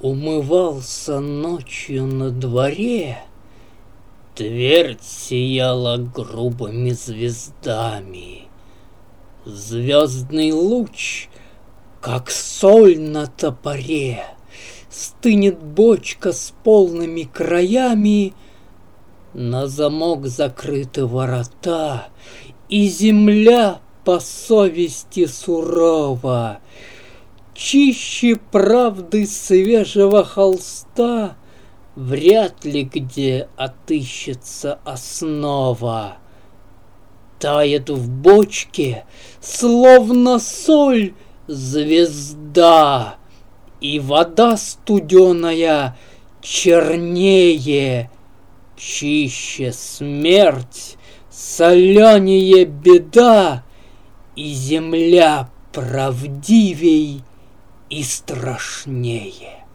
Умывался ночью на дворе, твердь сияла грубыми звездами. Звездный луч, как соль на топоре, стынет бочка с полными краями, на замок закрыты ворота, и земля по совести сурова. Чище правды свежего холста вряд ли где отыщется основа. Тает в бочке, словно соль, звезда, и вода студеная чернее, чище смерть, соленее беда, и земля правдивей и страшнее.